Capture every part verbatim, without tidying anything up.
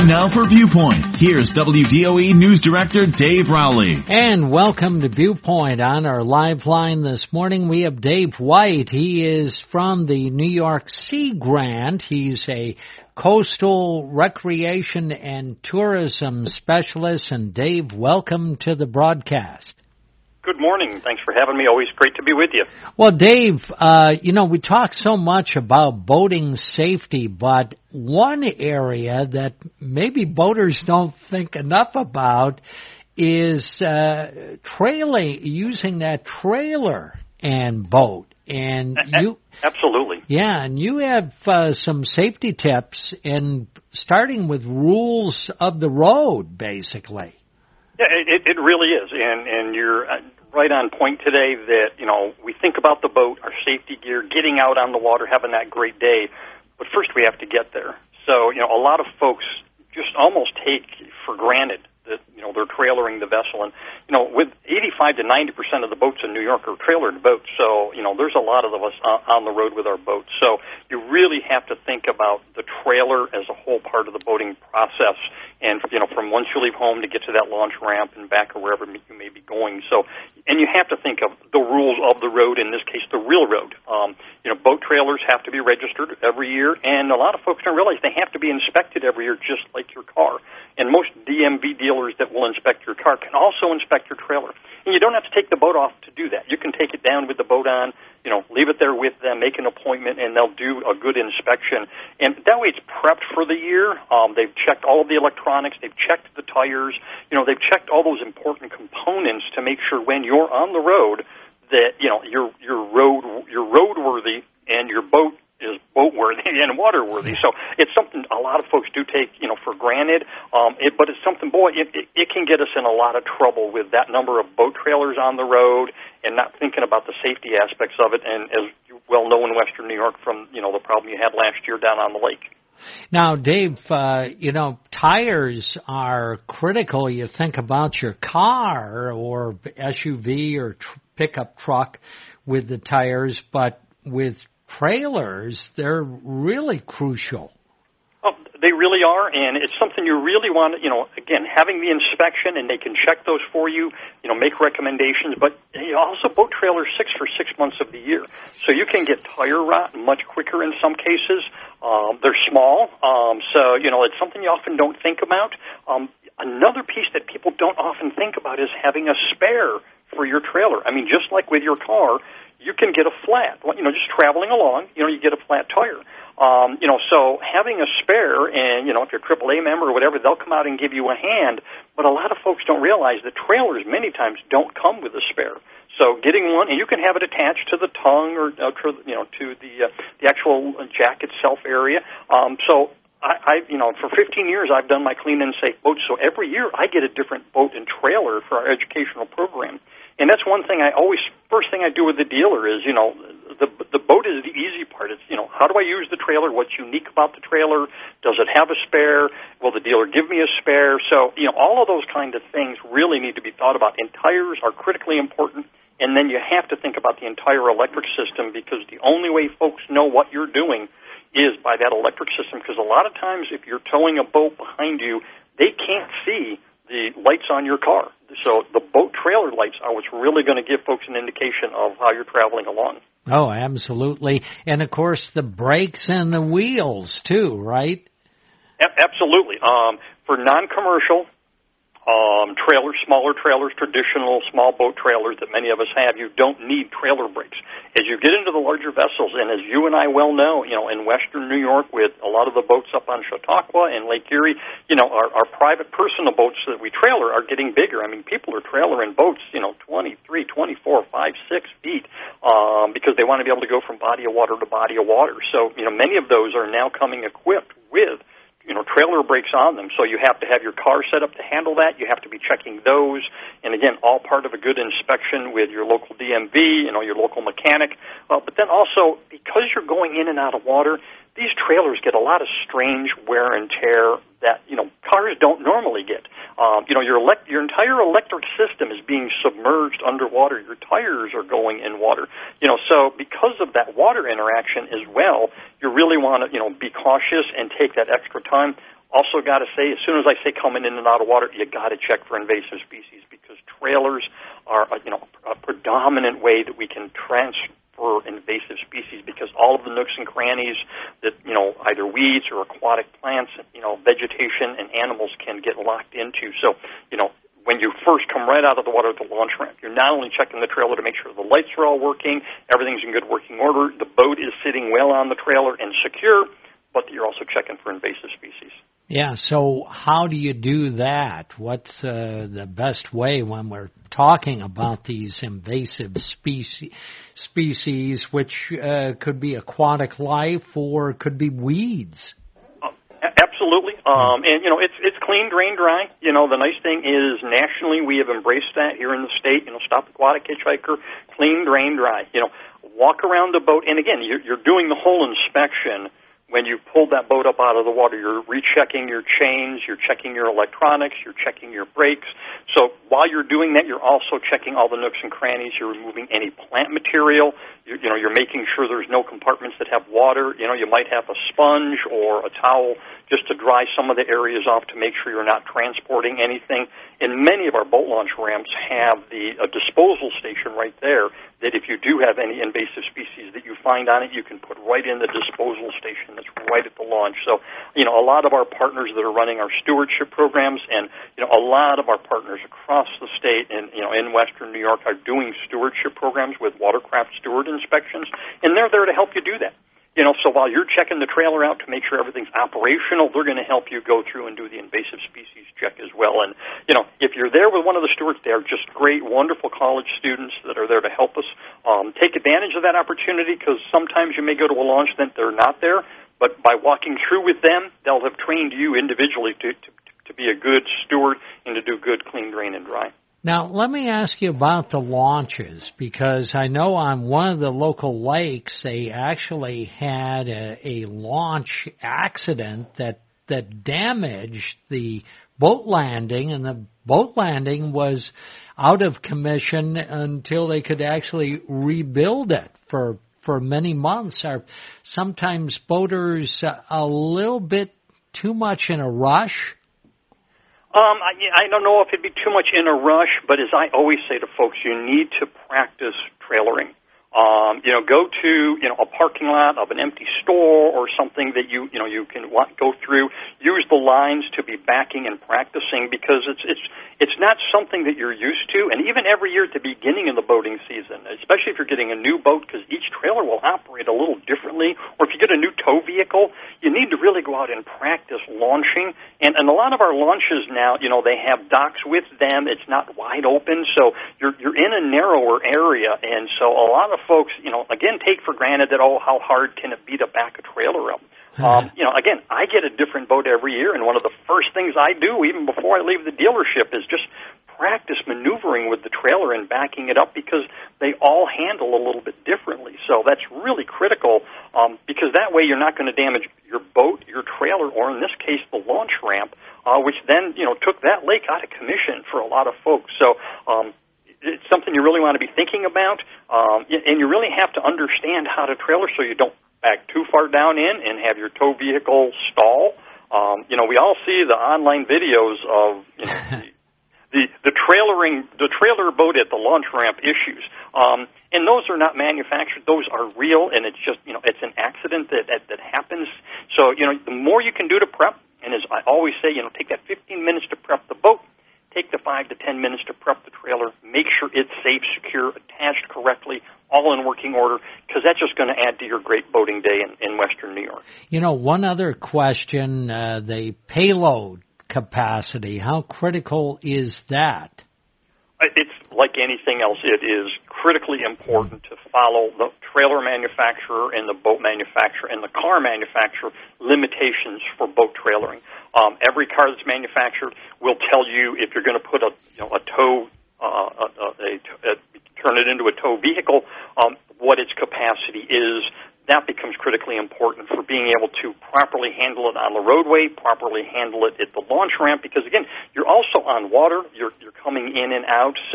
now for Viewpoint. Here's W D O E News Director Dave Rowley. And welcome to Viewpoint. On our live line this morning, we have Dave White. He is from the New York Sea Grant. He's a coastal recreation and tourism specialist. And Dave, welcome to the broadcast. Good morning. Thanks for having me. Always great to be with you. Well, Dave, uh, you know, we talk so much about boating safety, but one area that maybe boaters don't think enough about is uh, trailing, using that trailer and boat. And you, absolutely, yeah, and you have uh, some safety tips, in starting with rules of the road, basically. Yeah, it, it really is, and and you're right on point today that, you know, we think about the boat, our safety gear, getting out on the water, having that great day, but first we have to get there. So, you know, a lot of folks just almost take for granted that, you know, they're trailering the vessel. And, you know, with eighty-five to ninety percent of the boats in New York are trailered boats, so, you know, there's a lot of us on the road with our boats. So you really have to think about the trailer as a whole part of the boating process. And, you know, from once you leave home to get to that launch ramp and back or wherever you may be going. So, and you have to think of the rules of the road, in this case, the real road. Um, you know, boat trailers have to be registered every year, and a lot of folks don't realize they have to be inspected every year, just like your car. And most D M V dealers that will inspect your car can also inspect your trailer. And you don't have to take the boat off to do that. You can take it down with the boat on, you know, leave it there with them, make an appointment, and they'll do a good inspection. And that way it's prepped for the year. Um, they've checked all of the electronics. They've checked the tires. You know, they've checked all those important components to make sure when you're on the road that, you know, you're, you're road, you're roadworthy and your boat is boat-worthy and water-worthy. So it's something a lot of folks do take, you know, for granted. Um, it, but it's something, boy, it, it, it can get us in a lot of trouble with that number of boat trailers on the road and not thinking about the safety aspects of it. And as you well know in Western New York from, you know, the problem you had last year down on the lake. Now, Dave, uh, you know, tires are critical. You think about your car or S U V or tr- pickup truck with the tires, but with trailers, they're really crucial. Oh, they really are, and it's something you really want to, you know, again, having the inspection, and they can check those for you, you know, make recommendations, but you know, also boat trailers six for six months of the year. So you can get tire rot much quicker in some cases. Um, they're small, um, so, you know, it's something you often don't think about. Um, another piece that people don't often think about is having a spare for your trailer. I mean, just like with your car, you can get a flat, you know, just traveling along, you know, you get a flat tire. Um, you know, so having a spare, and, you know, if you're a triple A member or whatever, they'll come out and give you a hand. But a lot of folks don't realize that trailers many times don't come with a spare. So getting one, and you can have it attached to the tongue or, uh, to, you know, to the uh, the actual jack itself area. Um, so I, I, you know, for fifteen years I've done my clean and safe boats. So every year I get a different boat and trailer for our educational program. And that's one thing I always, first thing I do with the dealer is, you know, the the boat is the easy part. It's, you know, how do I use the trailer? What's unique about the trailer? Does it have a spare? Will the dealer give me a spare? So, you know, all of those kind of things really need to be thought about. And tires are critically important. And then you have to think about the entire electric system, because the only way folks know what you're doing is by that electric system. Because a lot of times if you're towing a boat behind you, they can't see the lights on your car. So the boat trailer lights are what's really going to give folks an indication of how you're traveling along. Oh, absolutely. And, of course, the brakes and the wheels, too, right? A- absolutely. Um, for non-commercial um, trailers, smaller trailers, traditional small boat trailers that many of us have, you don't need trailer brakes. As you get into the larger vessels, and as you and I well know, you know, in Western New York with a lot of the boats up on Chautauqua and Lake Erie, you know, our, our private personal boats that we trailer are getting bigger. I mean, people are trailering boats, you know, twenty-three, twenty-four, five, six feet um, because they want to be able to go from body of water to body of water. So, you know, many of those are now coming equipped with, you know, trailer brakes on them. So you have to have your car set up to handle that. You have to be checking those. And again, all part of a good inspection with your local D M V, you know, your local mechanic. Uh, but then also, because you're going in and out of water, these trailers get a lot of strange wear and tear that, you know, cars don't normally get. Um, you know, your elect- your entire electric system is being submerged underwater. Your tires are going in water. You know, so because of that water interaction as well, you really want to, you know, be cautious and take that extra time. Also got to say, as soon as I say coming in and out of water, you got to check for invasive species because trailers are, a, you know, a predominant way that we can transfer invasive species because all of the nooks and crannies that, you know, either weeds or aquatic plants, you know, vegetation and animals can get locked into. So, you know, when you first come right out of the water at the launch ramp, you're not only checking the trailer to make sure the lights are all working, everything's in good working order, the boat is sitting well on the trailer and secure, but you're also checking for invasive species. Yeah, so how do you do that? What's uh, the best way when we're talking about these invasive species, species which uh, could be aquatic life or could be weeds? Uh, absolutely. Um, and, you know, it's it's clean, drain, dry. You know, the nice thing is nationally we have embraced that here in the state. You know, Stop Aquatic Hitchhiker, clean, drain, dry. You know, walk around the boat. And, again, you're, you're doing the whole inspection. When you pull that boat up out of the water, you're rechecking your chains, you're checking your electronics, you're checking your brakes. So while you're doing that, you're also checking all the nooks and crannies. You're removing any plant material. You, you know, you're making sure there's no compartments that have water. You know, you might have a sponge or a towel just to dry some of the areas off to make sure you're not transporting anything. And many of our boat launch ramps have the a disposal station right there that if you do have any invasive species that you find on it, you can put right in the disposal station that's right at the launch. So, you know, a lot of our partners that are running our stewardship programs and, you know, a lot of our partners across the state and, you know, in Western New York are doing stewardship programs with watercraft steward inspections, and they're there to help you do that. You know, so while you're checking the trailer out to make sure everything's operational, they're going to help you go through and do the invasive species check as well. And, you know, if you're there with one of the stewards, they're just great, wonderful college students that are there to help us. Um, take advantage of that opportunity because sometimes you may go to a launch that they're not there, but by walking through with them, they'll have trained you individually to, to, to be a good steward and to do good clean, drain, and dry. Now, let me ask you about the launches, because I know on one of the local lakes they actually had a, a launch accident that that damaged the boat landing, and the boat landing was out of commission until they could actually rebuild it for for many months. Are sometimes boaters a little bit too much in a rush? Um, I, I don't know if it'd be too much in a rush, but as I always say to folks, you need to practice trailering. Um, you know, go to, you know, a parking lot of an empty store or something that you, you know, you can want, go through. Use the lines to be backing and practicing because it's, it's, it's not something that you're used to. And even every year at the beginning of the boating season, especially if you're getting a new boat, because each trailer will operate a little differently, or if you get a new tow vehicle, you need to really go out and practice launching. And, and a lot of our launches now, you know, they have docks with them. It's not wide open, so you're, you're in a narrower area. And so a lot of folks, you know, again, take for granted that, oh, how hard can it be to back a trailer up? Um, you know, again, I get a different boat every year, and one of the first things I do, even before I leave the dealership, is just practice maneuvering with the trailer and backing it up because they all handle a little bit differently. So that's really critical um, because that way you're not going to damage your boat, your trailer, or in this case, the launch ramp, uh, which then, you know, took that lake out of commission for a lot of folks. So, um, it's something you really want to be thinking about, um, and you really have to understand how to trailer so you don't back too far down in and have your tow vehicle stall. Um, you know, we all see the online videos of you know, the, the the trailering, the trailer boat at the launch ramp issues, um, and those are not manufactured; those are real, and it's just you know it's an accident that that, that happens. So you know, the more you can do to prep, and as I always say, you know, take that fifteen minutes to prep the boat. Take the five to ten minutes to prep the trailer. Make sure it's safe, secure, attached correctly, all in working order, because that's just going to add to your great boating day in, in Western New York. You know, one other question, uh, the payload capacity, how critical is that? It's like anything else. It is critically important to follow the trailer manufacturer and the boat manufacturer and the car manufacturer limitations for boat trailering. Um, every car that's manufactured will tell you if you're going to put a you know a tow uh, a, a, a, turn it into a tow vehicle, um, what its capacity is. That becomes critically important for being able to properly handle it on the roadway, properly handle it at the launch ramp, because, again, you're also on water. You're, you're coming in and out, so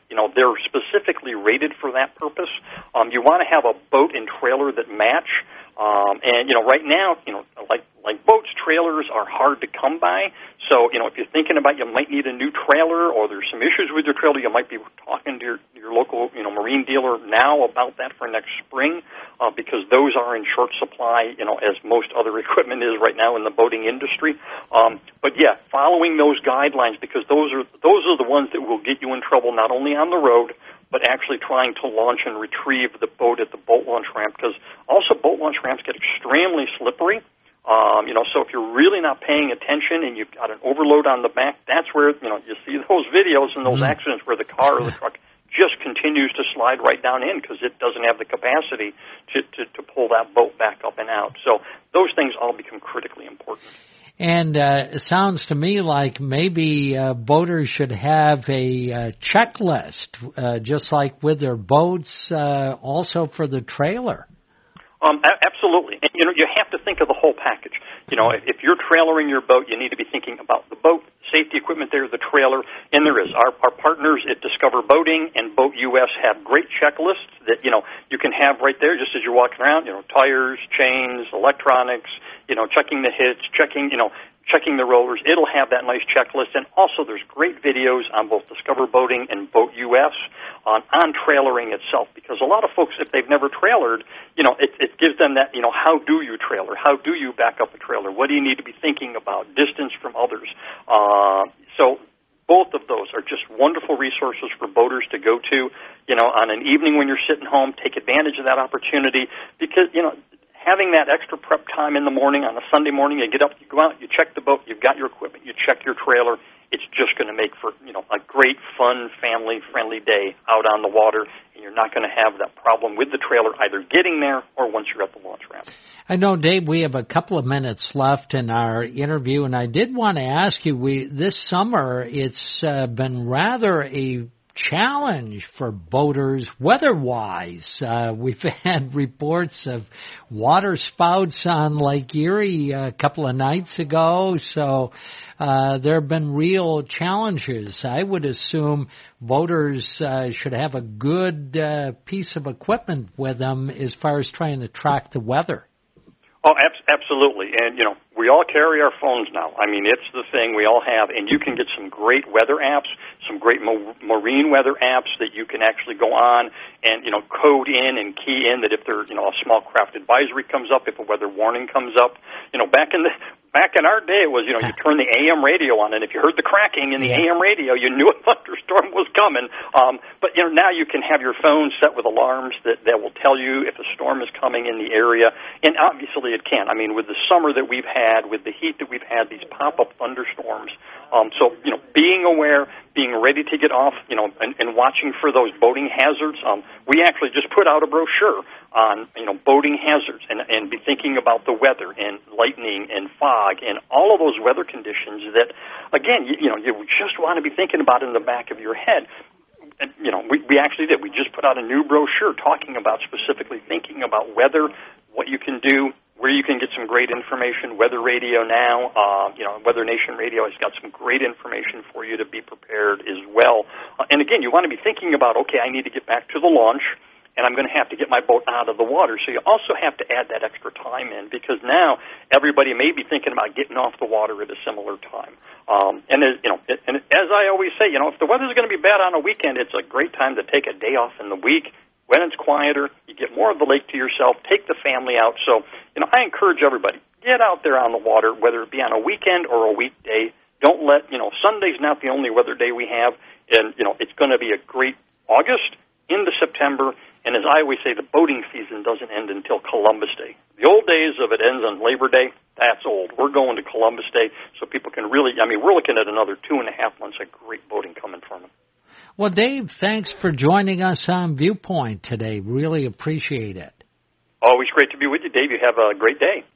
you know, they're specifically rated for that purpose. Um, you want to have a boat and trailer that match. Um, and, you know, right now, you know, like like boats, trailers are hard to come by. So, you know, if you're thinking about you might need a new trailer or there's some issues with your trailer, you might be talking to your, your local, you know, marine dealer now about that for next spring uh, because those are in short supply, you know, as most other equipment is right now in the boating industry. Um, but, yeah, following those guidelines because those are those are the ones that will get you in trouble not only on the road, but actually trying to launch and retrieve the boat at the boat launch ramp because also boat launch ramps get extremely slippery. Um, you know, so if you're really not paying attention and you've got an overload on the back, that's where, you know, you see those videos and those mm-hmm. accidents where the car or the truck just continues to slide right down in because it doesn't have the capacity to, to, to pull that boat back up and out. So those things all become critically important. And uh, it sounds to me like maybe uh, boaters should have a uh, checklist, uh, just like with their boats, uh, also for the trailer. Um, a- absolutely. And, you know, you have to think of the whole package. You know, if, if you're trailering your boat, you need to be thinking about the boat, safety equipment there, the trailer, and there is. Our, our partners at Discover Boating and Boat U S have great checklists that, you know, you can have right there just as you're walking around, you know, tires, chains, electronics, you know, checking the hitch, checking, you know, checking the rollers. It'll have that nice checklist. And also there's great videos on both Discover Boating and Boat U S on, on trailering itself because a lot of folks, if they've never trailered, you know, it, it gives them that, you know, how do you trailer? How do you back up a trailer? What do you need to be thinking about? Distance from others. Uh, so both of those are just wonderful resources for boaters to go to, you know, on an evening when you're sitting home, take advantage of that opportunity because, you know, having that extra prep time in the morning on a Sunday morning, you get up, you go out, you check the boat, you've got your equipment, you check your trailer. It's just going to make for, you know, a great, fun, family-friendly day out on the water, and you're not going to have that problem with the trailer either getting there or once you're at the launch ramp. I know, Dave, we have a couple of minutes left in our interview, and I did want to ask you, we this summer it's uh, been rather a challenge for boaters weather-wise. Uh, we've had reports of water spouts on Lake Erie a couple of nights ago, so uh, there have been real challenges. I would assume boaters uh, should have a good uh, piece of equipment with them as far as trying to track the weather. Oh, ab- absolutely. And, you know, we all carry our phones now. I mean, it's the thing we all have. And you can get some great weather apps, some great mo- marine weather apps that you can actually go on and, you know, code in and key in that if there, you know, a small craft advisory comes up, if a weather warning comes up. You know, back in the back in our day, it was, you know, you turn the A M radio on, and if you heard the cracking in the A M radio, you knew a thunderstorm was coming. Um, but, you know, now you can have your phone set with alarms that, that will tell you if a storm is coming in the area. And obviously it can. I mean, with the summer that we've had, with the heat that we've had, these pop-up thunderstorms. Um, so, you know, being aware, being ready to get off, you know, and, and watching for those boating hazards. Um, we actually just put out a brochure on, you know, boating hazards and, and be thinking about the weather and lightning and fog and all of those weather conditions that, again, you, you know, you just want to be thinking about in the back of your head. And, you know, we, we actually did. We just put out a new brochure talking about specifically thinking about weather, what you can do, where you can get some great information. Weather Radio now, uh, you know, Weather Nation Radio has got some great information for you to be prepared as well. Uh, and again, you want to be thinking about, okay, I need to get back to the launch, and I'm going to have to get my boat out of the water. So you also have to add that extra time in because now everybody may be thinking about getting off the water at a similar time. Um, and, as, you know, it, and as I always say, you know, if the weather's going to be bad on a weekend, it's a great time to take a day off in the week. When it's quieter, you get more of the lake to yourself, take the family out. So, you know, I encourage everybody, get out there on the water, whether it be on a weekend or a weekday. Don't let, you know, Sunday's not the only weather day we have. And, you know, it's going to be a great August into September. And as I always say, the boating season doesn't end until Columbus Day. The old days of it ends on Labor Day, that's old. We're going to Columbus Day so people can really, I mean, we're looking at another two and a half months of great boating coming from it. Well, Dave, thanks for joining us on Viewpoint today. Really appreciate it. Always great to be with you, Dave. You have a great day.